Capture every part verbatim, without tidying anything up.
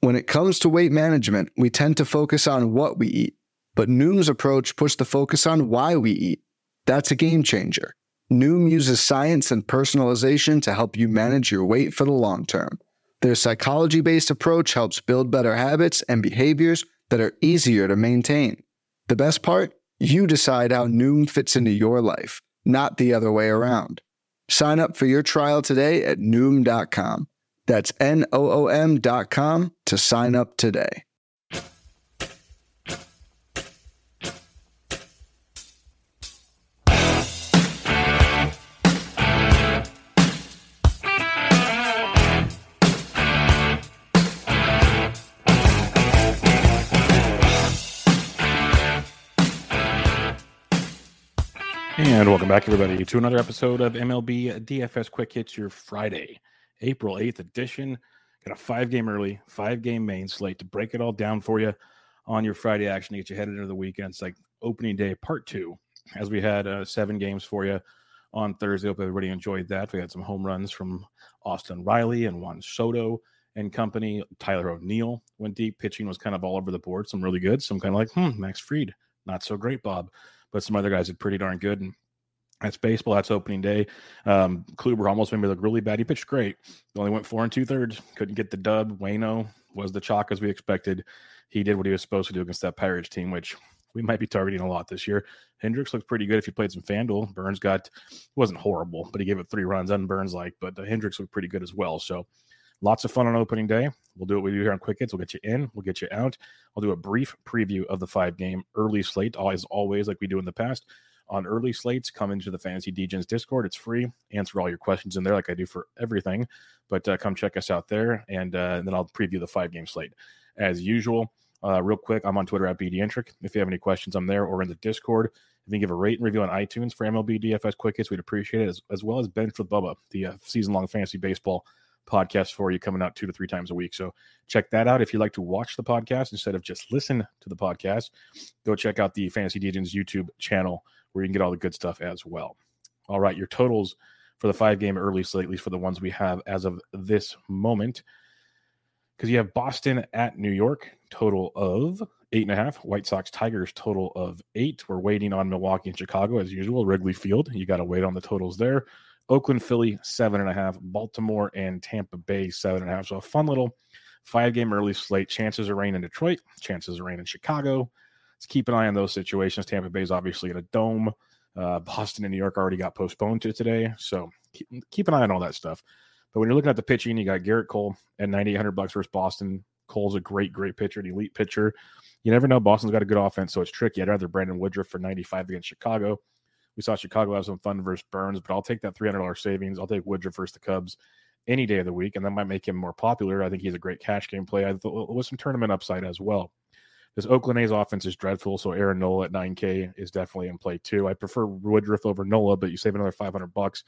When it comes to weight management, we tend to focus on what we eat, but Noom's approach puts the focus on why we eat. That's a game changer. Noom uses science and personalization to help you manage your weight for the long term. Their psychology-based approach helps build better habits and behaviors that are easier to maintain. The best part? You decide how Noom fits into your life, not the other way around. Sign up for your trial today at Noom dot com. That's N O O M dot com to sign up today. And welcome back, everybody, to another episode of M L B D F S Quick Hits, your Friday, April eighth edition. Got a five-game early, five-game main slate to break it all down for you on your Friday action to get you headed into the weekend. It's like opening day part two, as we had uh, seven games for you on Thursday. Hope everybody enjoyed that. We had some home runs from Austin Riley and Juan Soto and company. Tyler O'Neill went deep. Pitching was kind of all over the board. Some really good. Some kind of like, hmm, Max Fried. Not so great, Bob. But some other guys did pretty darn good. And that's baseball. That's opening day. Um, Kluber almost made me look really bad. He pitched great. He only went four and two thirds. Couldn't get the dub. Waino was the chalk as we expected. He did what he was supposed to do against that Pirates team, which we might be targeting a lot this year. Hendricks looked pretty good if you played some FanDuel. Burns got, wasn't horrible, but he gave it three runs. And Burns like, but uh, Hendricks looked pretty good as well. So lots of fun on opening day. We'll do what we do here on Quick Hits. We'll get you in. We'll get you out. I'll do a brief preview of the five-game early slate, always, always like we do in the past. On early slates, come into the Fantasy D-Gens Discord. It's free. Answer all your questions in there like I do for everything. But uh, come check us out there, and, uh, and then I'll preview the five-game slate. As usual, uh, real quick, I'm on Twitter at BDentric. If you have any questions, I'm there or in the Discord. If you can give a rate and review on iTunes for M L B D F S Quick Hits, we'd appreciate it, as, as well as Bench with Bubba, the uh, season-long fantasy baseball podcast for you, coming out two to three times a week. So check that out. If you like to watch the podcast instead of just listen to the podcast, go check out the Fantasy D-Gens YouTube channel, where you can get all the good stuff as well. All right, your totals for the five-game early slate, at least for the ones we have as of this moment, because you have Boston at New York, total of eight and a half. White Sox Tigers, total of eight. We're waiting on Milwaukee and Chicago, as usual. Wrigley Field, you got to wait on the totals there. Oakland, Philly, seven and a half. Baltimore and Tampa Bay, seven and a half. So a fun little five-game early slate. Chances of rain in Detroit, chances of rain in Chicago. Let's keep an eye on those situations. Tampa Bay is obviously in a dome. Uh, Boston and New York already got postponed to today. So keep, keep an eye on all that stuff. But when you're looking at the pitching, you got Garrett Cole at ninety-eight hundred bucks versus Boston. Cole's a great, great pitcher, an elite pitcher. You never know. Boston's got a good offense, so it's tricky. I'd rather Brandon Woodruff for ninety-five against Chicago. We saw Chicago have some fun versus Burns, but I'll take that three hundred dollars savings. I'll take Woodruff versus the Cubs any day of the week, and that might make him more popular. I think he's a great cash game play. I thought with some tournament upside as well. This Oakland A's offense is dreadful, so Aaron Nola at nine K is definitely in play too. I prefer Woodruff over Nola, but you save another five hundred bucks.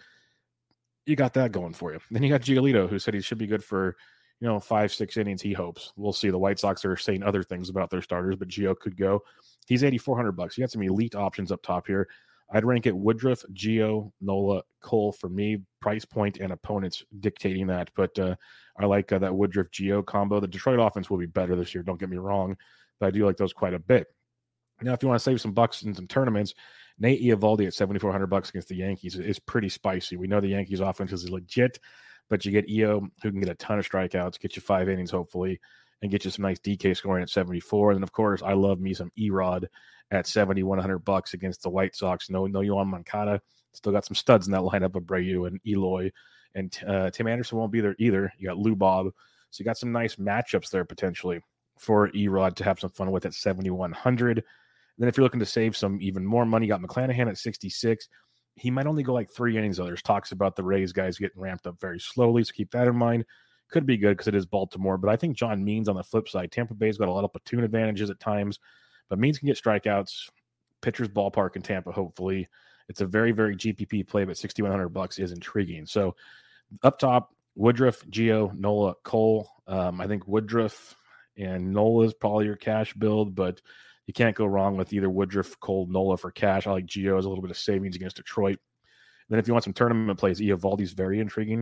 You got that going for you. Then you got Giolito, who said he should be good for, you know, five, six innings. He hopes. We'll see. The White Sox are saying other things about their starters, but Gio could go. He's eighty-four hundred bucks. You got some elite options up top here. I'd rank it Woodruff, Gio, Nola, Cole for me. Price point and opponents dictating that, but uh, I like uh, that Woodruff-Gio combo. The Detroit offense will be better this year. Don't get me wrong. But I do like those quite a bit. Now, if you want to save some bucks in some tournaments, Nate Eovaldi at seventy-four hundred bucks against the Yankees is pretty spicy. We know the Yankees offense is legit, but you get Eo, who can get a ton of strikeouts, get you five innings hopefully, and get you some nice D K scoring at seventy-four. And then, of course, I love me some E-Rod at seventy-one hundred bucks against the White Sox. No, no, Yohan Moncada. Still got some studs in that lineup of Abreu and Eloy, and uh, Tim Anderson won't be there either. You got Lou Bob, so you got some nice matchups there potentially for E-Rod to have some fun with at seventy-one hundred. And then if you're looking to save some even more money, you got McClanahan at sixty-six. He might only go like three innings, though. There's talks about the Rays guys getting ramped up very slowly, so keep that in mind. Could be good because it is Baltimore, but I think John Means on the flip side. Tampa Bay's got a lot of platoon advantages at times, but Means can get strikeouts. Pitcher's ballpark in Tampa, hopefully. It's a very, very G P P play, but sixty-one hundred bucks is intriguing. So up top, Woodruff, Gio, Nola, Cole. Um, I think Woodruff and Nola is probably your cash build, but you can't go wrong with either Woodruff, Cole, Nola for cash. I like Gio as a little bit of savings against Detroit. And then if you want some tournament plays, Eovaldi's very intriguing.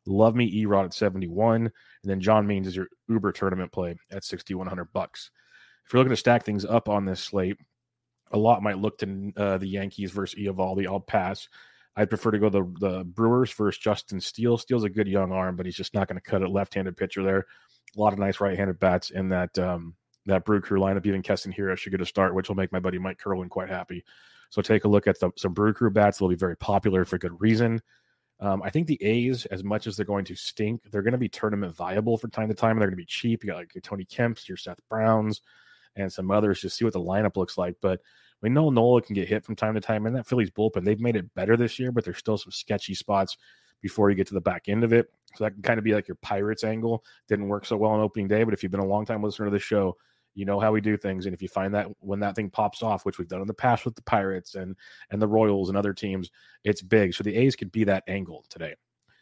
Love me E-Rod at seventy-one, and then John Means is your Uber tournament play at sixty-one hundred bucks. If you're looking to stack things up on this slate, a lot might look to uh, the Yankees versus Eovaldi. I'll pass. I'd prefer to go the the Brewers versus Justin Steele. Steele's a good young arm, but he's just not going to cut it. Left-handed pitcher there. A lot of nice right-handed bats in that um, that Brew Crew lineup. Even Keston Hiura should get a start, which will make my buddy Mike Kerwin quite happy. So take a look at the, some Brew Crew bats. They'll be very popular for good reason. Um, I think the A's, as much as they're going to stink, they're going to be tournament viable from time to time. And they're going to be cheap. You got like your Tony Kemps, your Seth Browns, and some others. Just see what the lineup looks like. But we know Nola can get hit from time to time. And that Phillies bullpen, they've made it better this year, but there's still some sketchy spots before you get to the back end of it. So that can kind of be like your Pirates angle. Didn't work so well on opening day, but if you've been a long time listener to this show, you know how we do things. And if you find that when that thing pops off, which we've done in the past with the Pirates and, and the Royals and other teams, it's big. So the A's could be that angle today.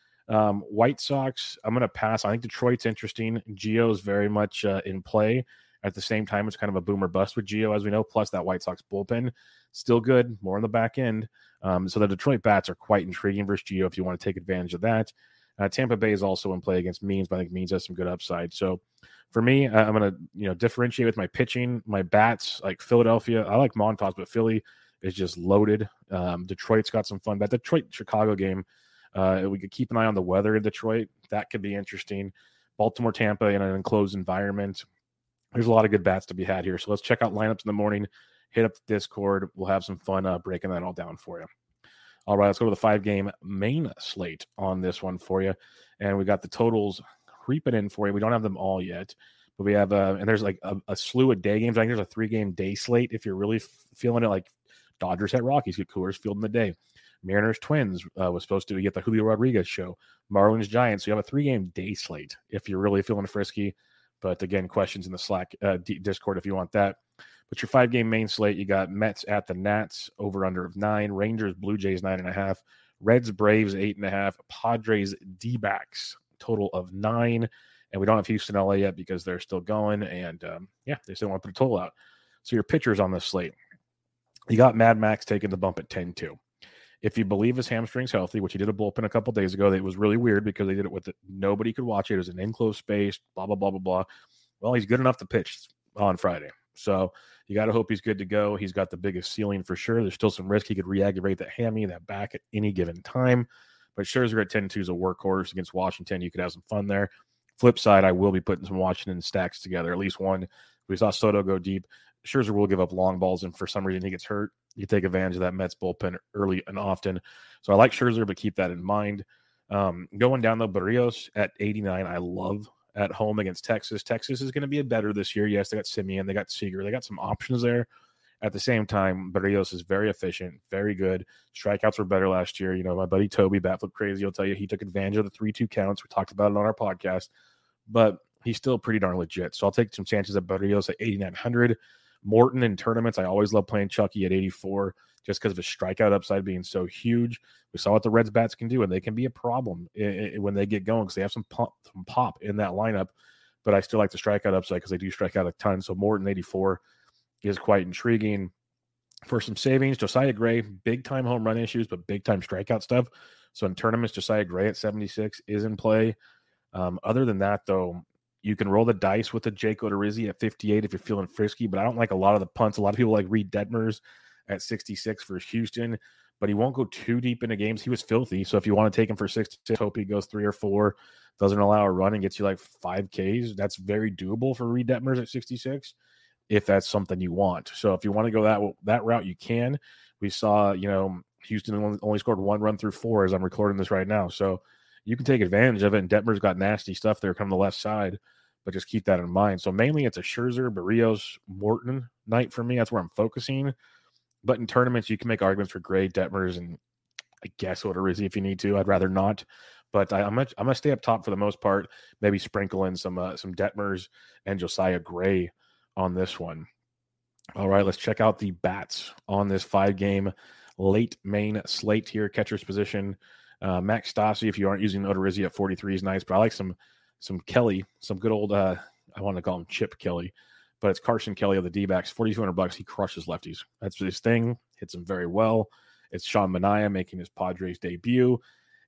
Um, White Sox, I'm going to pass. I think Detroit's interesting. Gio's very much uh, in play. At the same time, it's kind of a boomer bust with Gio, as we know, plus that White Sox bullpen. Still good, more on the back end. Um, so the Detroit bats are quite intriguing versus Gio if you want to take advantage of that. Uh, Tampa Bay is also in play against Means, but I think Means has some good upside. So for me, uh, I'm going to you know differentiate with my pitching, my bats, like Philadelphia. I like Montas, but Philly is just loaded. Um, Detroit's got some fun. That Detroit-Chicago game, uh, we could keep an eye on the weather in Detroit. That could be interesting. Baltimore, Tampa in an enclosed environment. There's a lot of good bats to be had here. So let's check out lineups in the morning. Hit up the Discord. We'll have some fun uh, breaking that all down for you. All right, let's go to the five-game main slate on this one for you. And we got the totals creeping in for you. We don't have them all yet, but we have uh, – and there's like a, a slew of day games. I think there's a three-game day slate if you're really f- feeling it, like Dodgers at Rockies, get Coors Field in the day. Mariners Twins uh, was supposed to get the Julio Rodriguez show. Marlins Giants. So you have a three-game day slate if you're really feeling frisky. But again, questions in the Slack uh, D- Discord if you want that. But your five-game main slate, you got Mets at the Nats, over-under of nine. Rangers, Blue Jays, nine and a half. Reds, Braves, eight and a half. Padres, D-backs, total of nine. And we don't have Houston, L A yet because they're still going. And, um, yeah, they still want to put a total out. So your pitchers on this slate. You got Mad Max taking the bump at ten two. If you believe his hamstring's healthy, which he did a bullpen a couple days ago, it was really weird because they did it with it. Nobody could watch it. It was an enclosed space, blah, blah, blah, blah, blah. Well, he's good enough to pitch on Friday. So you got to hope he's good to go. He's got the biggest ceiling for sure. There's still some risk he could re-aggravate that hammy, that back at any given time. But Scherzer at ten two is a workhorse against Washington. You could have some fun there. Flip side, I will be putting some Washington stacks together, at least one. We saw Soto go deep. Scherzer will give up long balls, and for some reason he gets hurt. You take advantage of that Mets bullpen early and often. So I like Scherzer, but keep that in mind. Um, going down, though, Barrios at eighty-nine, I love at home against Texas. Texas is going to be better this year. Yes, they got Simeon, they got Seager, they got some options there. At the same time, Barrios is very efficient, very good. Strikeouts were better last year. You know, my buddy Toby, Batflip Crazy, will tell you he took advantage of the three two counts. We talked about it on our podcast, but he's still pretty darn legit. So I'll take some chances at Barrios at eighty-nine hundred. Morton in tournaments, I always love playing Chucky at eighty-four just because of his strikeout upside being so huge. We saw what the Reds bats can do, and they can be a problem I- I- when they get going because they have some pop, some pop in that lineup. But I still like the strikeout upside because they do strike out a ton. So Morton eighty-four is quite intriguing. For some savings, Josiah Gray, big-time home run issues, but big-time strikeout stuff. So in tournaments, Josiah Gray at seventy-six is in play. Um, other than that, though, you can roll the dice with the Jake Odorizzi at fifty-eight if you're feeling frisky, but I don't like a lot of the punts. A lot of people like Reed Detmers at sixty-six for Houston, but he won't go too deep into games. He was filthy, so if you want to take him for sixty-six, hope he goes three or four, doesn't allow a run and gets you like five Ks. That's very doable for Reed Detmers at sixty-six if that's something you want. So if you want to go that that route, you can. We saw, you know, Houston only scored one run through four as I'm recording this right now, so you can take advantage of it, and Detmer's got nasty stuff there coming the left side, but just keep that in mind. So mainly it's a Scherzer, Barrios, Morton night for me. That's where I'm focusing. But in tournaments, you can make arguments for Gray, Detmers, and I guess Odorizzi if you need to. I'd rather not. But I, I'm going I'm to stay up top for the most part, maybe sprinkle in some, uh, some Detmers and Josiah Gray on this one. All right, let's check out the bats on this five-game late main slate here, catcher's position. Uh, Max Stassi, if you aren't using Odorizzi at forty-three, is nice, but I like some some Kelly, some good old, uh, I want to call him Chip Kelly, but it's Carson Kelly of the D-backs, forty-two hundred bucks. He crushes lefties. That's his thing. Hits him very well. It's Sean Manaea making his Padres debut.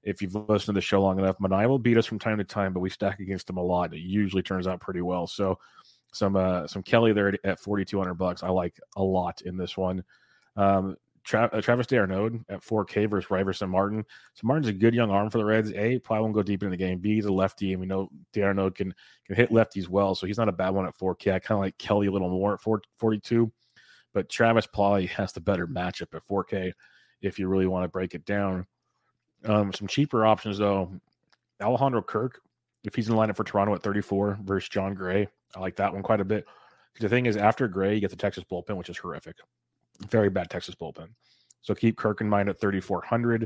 if you've listened to the show long enough, Manaea will beat us from time to time, but we stack against him a lot. And it usually turns out pretty well. So some uh, some Kelly there at forty-two hundred bucks, I like a lot in this one. Um, Tra- uh, Travis d'Arnaud at four K versus Riverson Martin. So Martin's a good young arm for the Reds. A, probably won't go deep into the game. B, he's a lefty, and we know d'Arnaud can can hit lefties well, so he's not a bad one at four K. I kind of like Kelly a little more at forty-two, but Travis probably has the better matchup at four K if you really want to break it down. Um, some cheaper options, though. Alejandro Kirk, if he's in the lineup for Toronto at thirty-four versus John Gray, I like that one quite a bit. The thing is, after Gray, you get the Texas bullpen, which is horrific. Very bad Texas bullpen. So keep Kirk in mind at thirty-four hundred.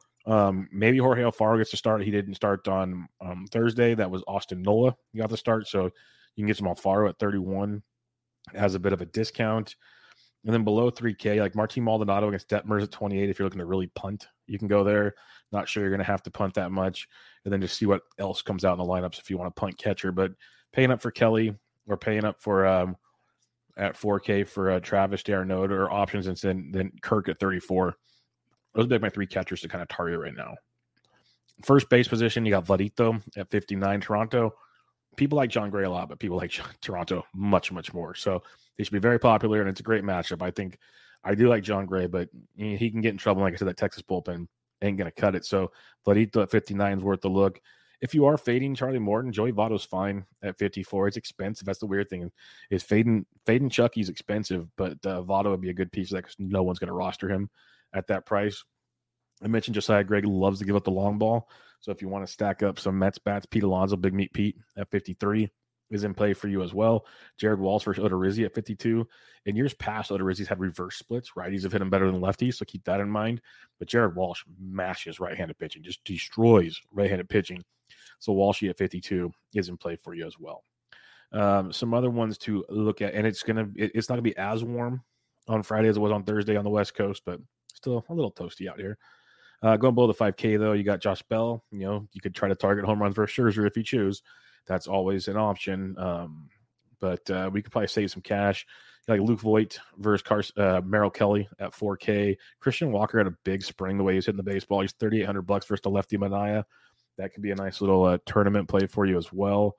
Um, maybe Jorge Alfaro gets to start. He didn't start on um, Thursday. That was Austin Nola. He got the start. So you can get some Alfaro at thirty-one. It has a bit of a discount. And then below three K, like Martin Maldonado against Detmers at twenty-eight. If you're looking to really punt, you can go there. Not sure you're going to have to punt that much. And then just see what else comes out in the lineups if you want to punt catcher. But paying up for Kelly or paying up for um, at four K for uh, Travis d'Arnaud or options, and then, then Kirk at thirty-four. Those would be my three catchers to kind of target right now. First base position, you got Vladito at fifty-nine, Toronto. People like John Gray a lot, but people like Toronto much, much more. So they should be very popular, and it's a great matchup. I think I do like John Gray, but he can get in trouble. Like I said, that Texas bullpen ain't going to cut it. So Vladito at fifty-nine is worth the look. If you are fading Charlie Morton, Joey Votto's fine at fifty-four. It's expensive. That's the weird thing. Is fading fading Chucky's expensive, but uh, Votto would be a good piece of that because no one's going to roster him at that price. I mentioned Josiah Gregg loves to give up the long ball. So if you want to stack up some Mets bats, Pete Alonso, Big Meat Pete at fifty-three is in play for you as well. Jared Walsh versus Odorizzi at fifty-two. In years past, Odorizzi's had reverse splits. Righties have hit him better than lefties, so keep that in mind. But Jared Walsh mashes right-handed pitching, just destroys right-handed pitching. So Walshy at fifty-two is in play for you as well. Um, some other ones to look at, and it's gonna it, it's not gonna be as warm on Friday as it was on Thursday on the West Coast, but still a little toasty out here. Uh, going below the five K though, you got Josh Bell. You know, you could try to target home runs versus Scherzer if you choose. That's always an option. Um, but uh, we could probably save some cash. Like Luke Voigt versus Carson, uh, Merrill Kelly at four K. Christian Walker had a big spring the way he's hitting the baseball. He's thirty-eight hundred bucks versus the lefty Manaea. That could be a nice little uh, tournament play for you as well.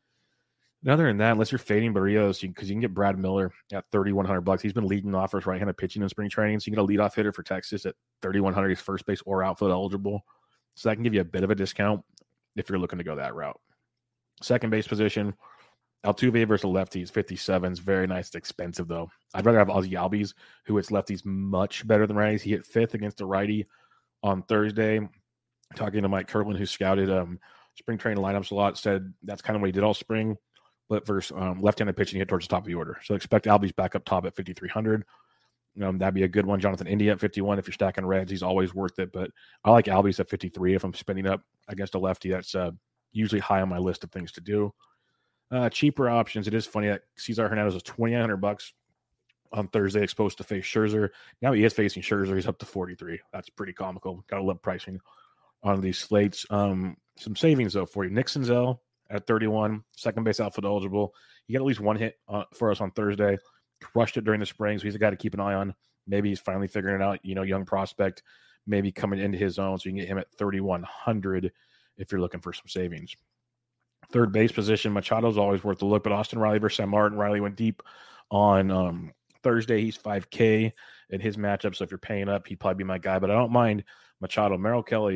And other than that, unless you're fading Barrios, because you, you can get Brad Miller at thirty-one hundred bucks. He's been leading off for his right-handed pitching in spring training, so you can get a leadoff hitter for Texas at thirty-one hundred. He's first base or outfield eligible, so that can give you a bit of a discount if you're looking to go that route. Second base position, Altuve versus lefties, fifty-seven is very nice. It's expensive though. I'd rather have Ozzy Albies, who hits lefties much better than righties. He hit fifth against a righty on Thursday. Talking to Mike Kirtland, who scouted um, spring training lineups a lot, said that's kind of what he did all spring. But versus um, left-handed pitching, he hit towards the top of the order. So expect Albies back up top at fifty-three hundred. Um, that'd be a good one. Jonathan India at fifty-one. If you're stacking Reds, he's always worth it. But I like Albies at fifty-three if I'm spinning up against a lefty. That's uh, usually high on my list of things to do. Uh, cheaper options. It is funny that Cesar Hernandez was twenty-nine hundred bucks on Thursday, exposed to face Scherzer. Now he is facing Scherzer. He's up to forty-three. That's pretty comical. Got to love pricing on these slates. Um, some savings though for you. Nick Senzel at thirty-one, second base outfield eligible. You got at least one hit uh, for us on Thursday. Crushed it during the spring, so he's a guy to keep an eye on. Maybe he's finally figuring it out. You know, young prospect, maybe coming into his own, so you can get him at thirty-one hundred if you're looking for some savings. Third base position, Machado's always worth a look, but Austin Riley versus Sam Martin. Riley went deep on um, Thursday. He's five K in his matchup, so if you're paying up, he'd probably be my guy, but I don't mind Machado. Merrill Kelly,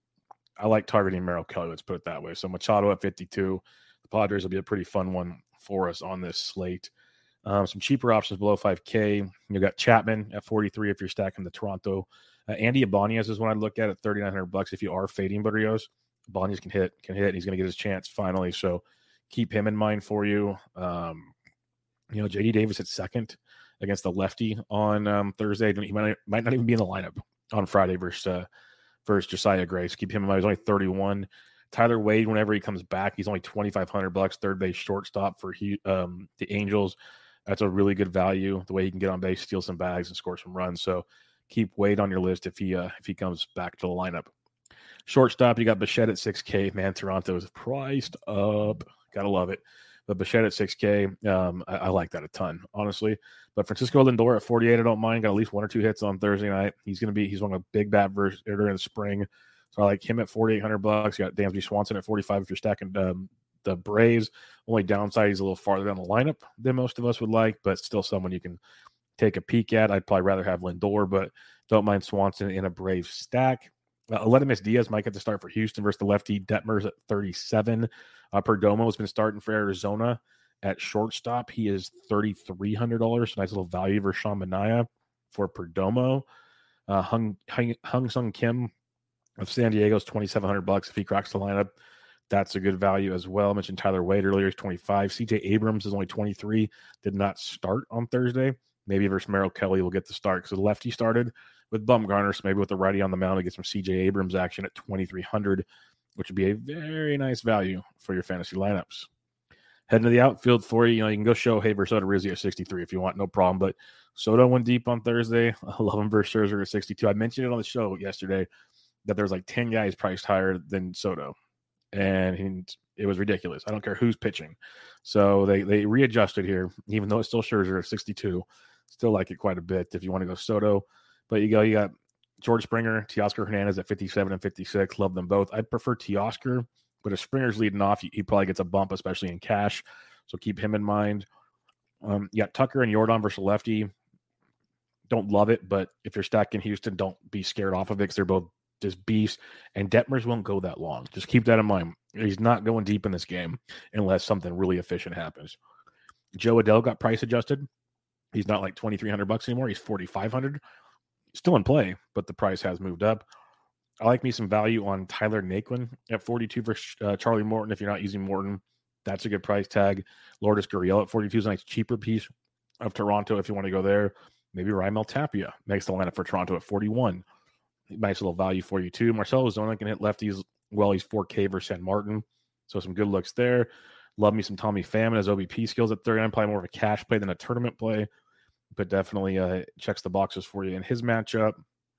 I like targeting Merrill Kelly, let's put it that way. So Machado at fifty-two. The Padres will be a pretty fun one for us on this slate. Um, some cheaper options below five K. You got Chapman at forty-three if you're stacking the Toronto. Uh, Andy Ibanez is one I'd look at at thirty-nine hundred bucks if you are fading Barrios. Ibanez can hit, can hit. He's going to get his chance finally. So keep him in mind for you. Um, you know, J D Davis at second against the lefty on um, Thursday. He might, might not even be in the lineup on Friday versus uh, versus Josiah Gray. So keep him in mind. He's only thirty-one. Tyler Wade, whenever he comes back, he's only twenty-five hundred bucks. Third base shortstop for he, um, the Angels. That's a really good value. The way he can get on base, steal some bags, and score some runs. So keep Wade on your list if he uh, if he comes back to the lineup. Shortstop, you got Bichette at six K. Man, Toronto is priced up. Gotta love it. But Bichette at six K, um, I, I like that a ton, honestly. But Francisco Lindor at forty-eight, I don't mind. Got at least one or two hits on Thursday night. He's going to be, he's on a big bat versus during the spring. So I like him at forty-eight hundred bucks. You got Dansby Swanson at forty-five if you're stacking um, the Braves. Only downside, he's a little farther down the lineup than most of us would like, but still someone you can take a peek at. I'd probably rather have Lindor, but don't mind Swanson in a Braves stack. Uh, Aledmys Diaz might get to start for Houston versus the lefty. Detmers at thirty-seven. Uh, Perdomo has been starting for Arizona at shortstop. He is thirty-three hundred dollars. So nice little value for Sean Manaea for Perdomo. Uh, Hung, Hung, Hung Sung Kim of San Diego is twenty-seven hundred bucks if he cracks the lineup. That's a good value as well. I mentioned Tyler Wade earlier, is twenty-five. C J Abrams is only twenty-three. Did not start on Thursday. Maybe versus Merrill Kelly will get the start because the lefty started with Bumgarner, so maybe with the righty on the mound to get some C J Abrams action at twenty-three hundred, which would be a very nice value for your fantasy lineups. Heading to the outfield for you, you know, you can go Shohei versus Odorizzi at sixty-three if you want, no problem. But Soto went deep on Thursday. I love him versus Scherzer at sixty-two. I mentioned it on the show yesterday that there's like ten guys priced higher than Soto, and he, it was ridiculous. I don't care who's pitching. So they they readjusted here, even though it's still Scherzer at sixty-two. Still like it quite a bit if you want to go Soto. But you go, you got George Springer, Teoscar Hernandez at fifty-seven and fifty-six. Love them both. I prefer Teoscar, but if Springer's leading off, he, he probably gets a bump, especially in cash. So keep him in mind. Um, you got Tucker and Yordan versus lefty. Don't love it, but if you're stacking Houston, don't be scared off of it because they're both just beasts. And Detmers won't go that long. Just keep that in mind. He's not going deep in this game unless something really efficient happens. Joe Adell got price adjusted. He's not like twenty-three hundred bucks anymore. He's forty-five hundred. Still in play, but the price has moved up. I like me some value on Tyler Naquin at forty-two for uh, Charlie Morton. If you're not using Morton, that's a good price tag. Lourdes Gurriel at forty-two is a nice cheaper piece of Toronto if you want to go there. Maybe Raimel Tapia makes the lineup for Toronto at forty-one. Nice little value for you too. Marcelo Ozuna can hit lefties well. He's four K versus San Martin, so some good looks there. Love me some Tommy Pham as O B P skills at thirty-nine. Probably more of a cash play than a tournament play, but definitely uh, checks the boxes for you in his matchup.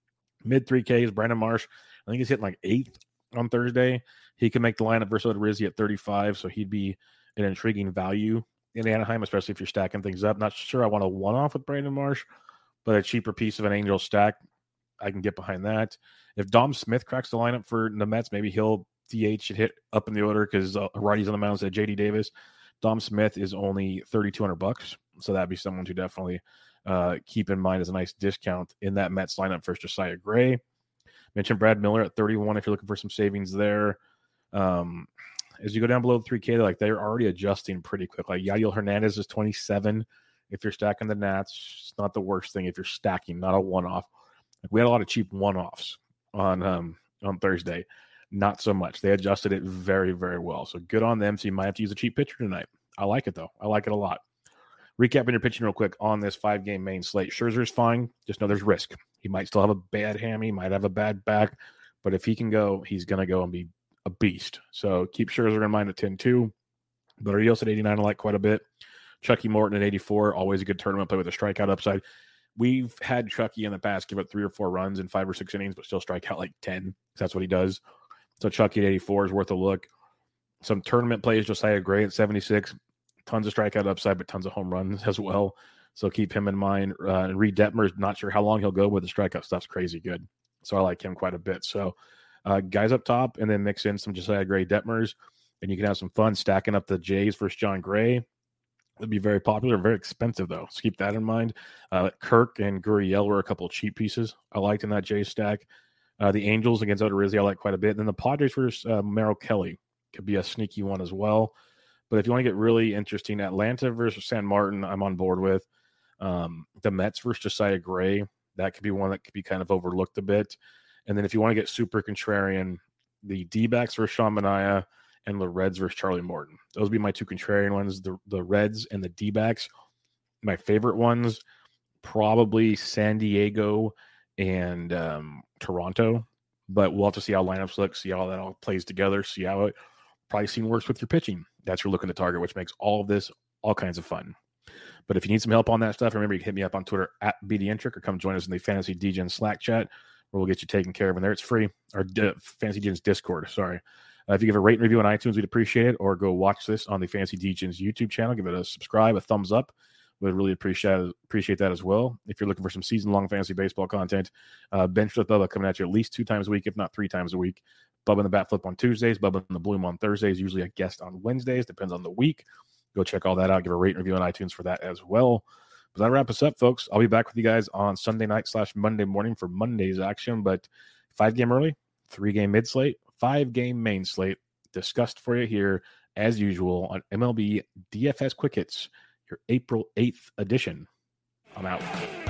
Mid three Ks, Brandon Marsh. I think he's hitting like eighth on Thursday. He can make the lineup versus Odorizzi at thirty-five, so he'd be an intriguing value in Anaheim, especially if you're stacking things up. Not sure I want a one-off with Brandon Marsh, but a cheaper piece of an Angel stack, I can get behind that. If Dom Smith cracks the lineup for the Mets, maybe he'll D H and hit up in the order because uh, righties on the mound said J D Davis. Dom Smith is only thirty-two hundred bucks, so that'd be someone to definitely uh, keep in mind as a nice discount in that Mets lineup for Josiah Gray. Mentioned Brad Miller at thirty-one if you're looking for some savings there. Um, as you go down below the three K, like they're already adjusting pretty quick. Like Yadiel Hernandez is twenty-seven. If you're stacking the Nats, it's not the worst thing if you're stacking, not a one-off. Like we had a lot of cheap one-offs on um, on Thursday. Not so much. They adjusted it very, very well. So good on them. So you might have to use a cheap pitcher tonight. I like it, though. I like it a lot. Recapping your pitching real quick on this five-game main slate. Scherzer's fine. Just know there's risk. He might still have a bad hammy, might have a bad back. But if he can go, he's going to go and be a beast. So keep Scherzer in mind at ten two. Barrios at eighty-nine I like quite a bit. Chucky Morton at eighty-four. Always a good tournament play with a strikeout upside. We've had Chucky in the past give up three or four runs in five or six innings, but still strike out like ten. That's what he does. So Chucky at eighty-four is worth a look. Some tournament plays, Josiah Gray at seventy-six. Tons of strikeout upside, but tons of home runs as well. So keep him in mind. Uh, and Reed Detmers, not sure how long he'll go, but the strikeout stuff's crazy good. So I like him quite a bit. So uh, guys up top, and then mix in some Josiah Gray Detmers, and you can have some fun stacking up the Jays versus John Gray. It'd be very popular, very expensive, though. So keep that in mind. Uh, Kirk and Gurriel were a couple of cheap pieces I liked in that Jays stack. Uh, the Angels against Odorizzi I like quite a bit. And then the Padres versus uh, Merrill Kelly could be a sneaky one as well. But if you want to get really interesting, Atlanta versus San Martin, I'm on board with. Um, the Mets versus Josiah Gray, that could be one that could be kind of overlooked a bit. And then if you want to get super contrarian, the D-backs versus Sean Manaea and the Reds versus Charlie Morton. Those would be my two contrarian ones, the, the Reds and the D-backs. My favorite ones, probably San Diego and um, Toronto. But we'll have to see how lineups look, see how that all plays together, see how it probably scene works with your pitching. That's what you're looking to target, which makes all of this all kinds of fun. But if you need some help on that stuff, remember you can hit me up on Twitter at BDentric or come join us in the Fantasy D-Gen Slack chat where we'll get you taken care of in there. It's free. Or uh, Fantasy D-Gen's Discord, sorry. Uh, if you give a rate and review on iTunes, we'd appreciate it. Or go watch this on the Fantasy D-Gen's YouTube channel. Give it a subscribe, a thumbs up. Would really appreciate appreciate that as well. If you're looking for some season-long fantasy baseball content, uh, Bench with Bubba coming at you at least two times a week, if not three times a week. Bubba in the Bat Flip on Tuesdays, Bubba in the Bloom on Thursdays, usually a guest on Wednesdays, depends on the week. Go check all that out. Give a rate and review on iTunes for that as well. But that wraps us up, folks. I'll be back with you guys on Sunday night slash Monday morning for Monday's action. But five-game early, three-game mid-slate, five-game main slate discussed for you here, as usual, on M L B D F S Quick Hits, your April eighth edition. I'm out.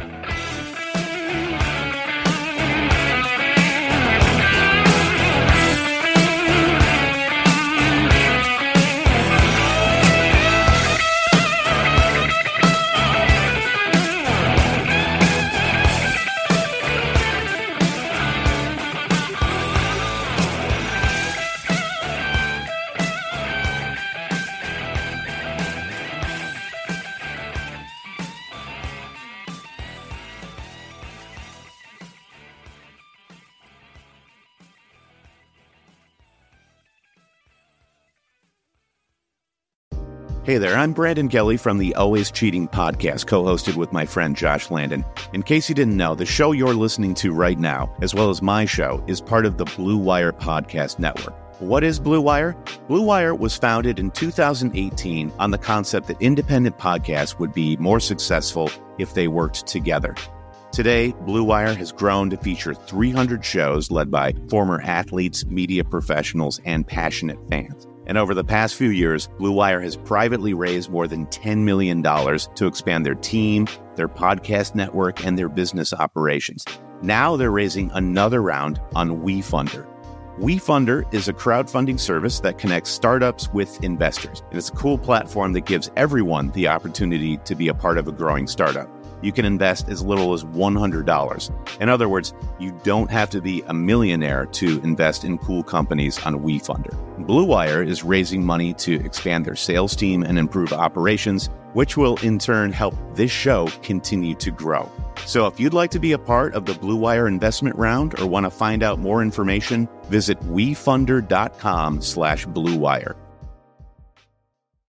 Hey there, I'm Brandon Gelly from the Always Cheating podcast, co-hosted with my friend Josh Landon. In case you didn't know, the show you're listening to right now, as well as my show, is part of the Blue Wire Podcast Network. What is Blue Wire? Blue Wire was founded in two thousand eighteen on the concept that independent podcasts would be more successful if they worked together. Today, Blue Wire has grown to feature three hundred shows led by former athletes, media professionals, and passionate fans. And over the past few years, Blue Wire has privately raised more than ten million dollars to expand their team, their podcast network, and their business operations. Now they're raising another round on WeFunder. WeFunder is a crowdfunding service that connects startups with investors. And it's a cool platform that gives everyone the opportunity to be a part of a growing startup. You can invest as little as one hundred dollars. In other words, you don't have to be a millionaire to invest in cool companies on WeFunder. Blue Wire is raising money to expand their sales team and improve operations, which will in turn help this show continue to grow. So if you'd like to be a part of the Blue Wire investment round or want to find out more information, visit wefunder.com slash Blue Wire.